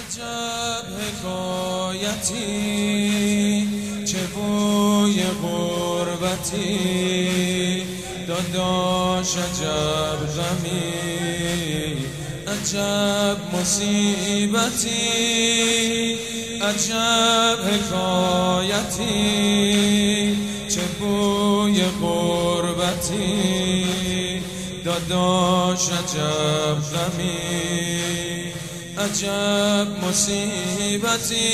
عجب حکایتی چه بوی غربتی داداش عجب غمی عجب مصیبتی عجب حکایتی چه بوی غربتی داداش عجب غمی عجب مصیبتی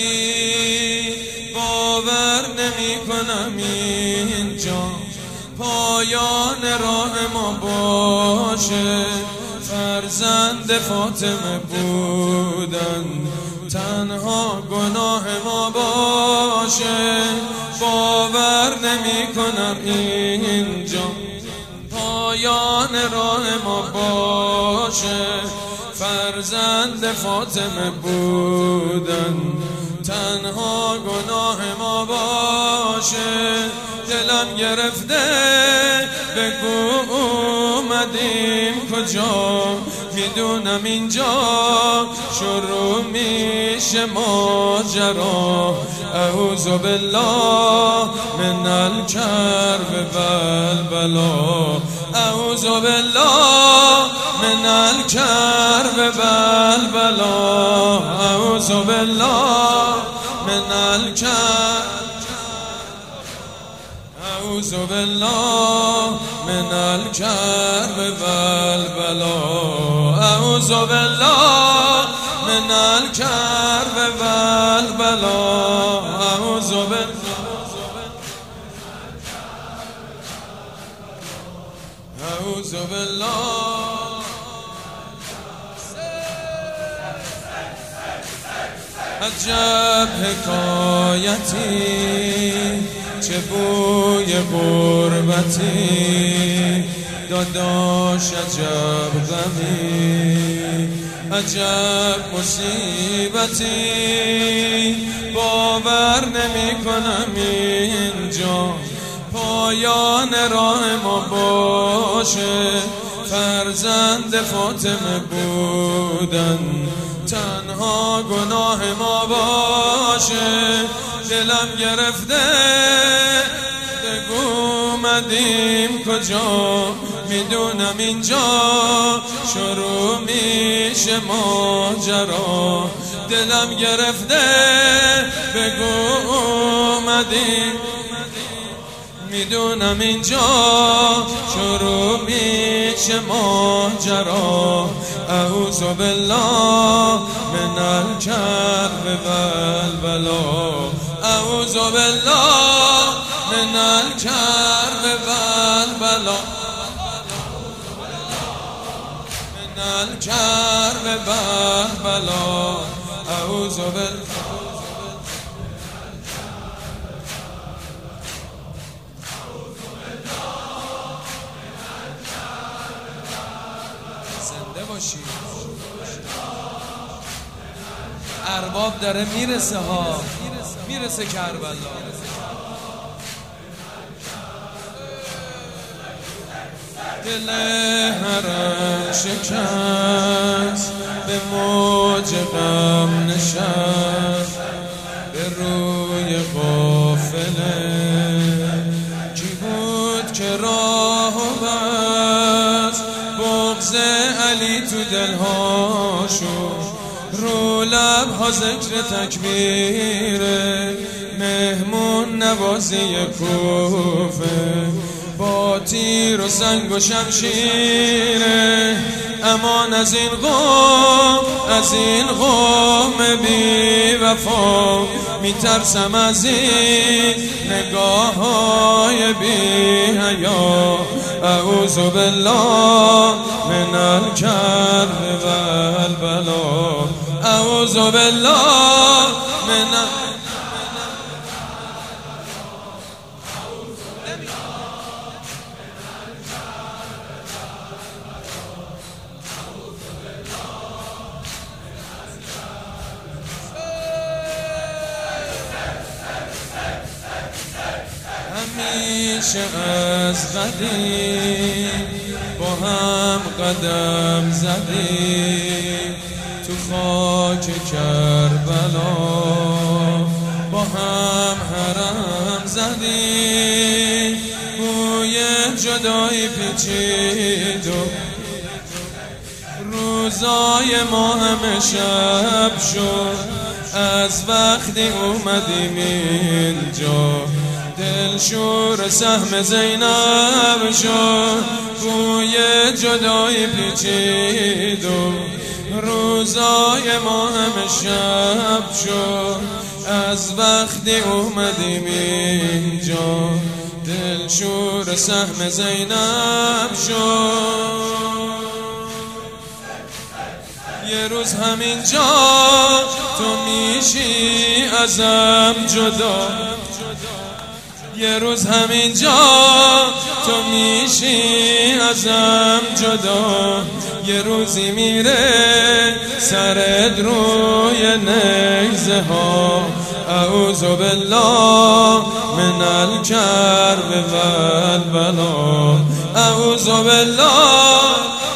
باور نمی کنم اینجا پایان راه ما باشه فرزند فاطمه بودن تنها گناه ما باشه باور نمی کنم اینجا پایان راه ما باشه فرزند فاطمه بودن تنها گناه ما باشه دلم گرفته بگو اومدیم کجا میدونم اینجا شروع میشه ماجرا اعوذ بالله من الکرب والبلا اعوذ بالله من الکرب والبلا اعوذ بالله من الکرب اعوذ بالله من الکرب والبلا اعوذ بالله من الکرب والبلا اعوذ بالله اعوذ بالله عجب حکایتی چه بوی غربتی داداش عجب غمی عجب مصیبتی باور نمی کنم اینجا پایان راه ما باشه فرزند فاطمه بودن تنها گناه ما باشه دلم گرفته بگو اومدیم کجا میدونم اینجا شروع میشه ماجرا دلم گرفته بگو اومدیم میدونم اینجا شروع میشه ماجرا اعوذ بالله من الکرب والبلا اعوذ بالله من الکرب والبلا من الکرب والبلا اعوذ بالله زنده باشی ارباب داره میرسه ها میرسه کربلا دل حرم شکست به موج غم نشست به روی قافله کی بود که راه بست بغض علی تو دلهاشون رو لبها ذکر تکبیره مهمون نوازی کوفه با تیر و سنگ و شمشیره امان از این قوم بی وفا میترسم از این نگاه های بی حیا اعوذ بالله من الکرب والبلا اعوذ بالله من همیشه از قدیم با هم قدم زدیم تو تو خاک کربلا با هم حرم زدیم، بوی جدایی پیچید و روزای ما همه شب شد. از وقتی اومدیم اینجا دلشور سهم زینب شد، بوی جدایی پیچید و روزای ما همه شب شد. از وقتی اومدیم اینجا دلشور سهم زینب شد. یه روز همینجا تو میشی ازم جدا، یه روز همینجا تو میشی ازم جدا. یه روزی میره سرت روی نگزه ها، اعوذ بالله من الکرب والبلا، اعوذ بالله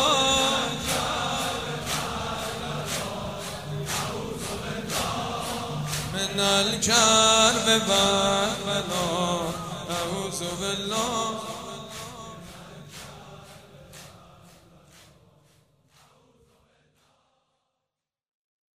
من الکرب والبلا، اعوذ بالله.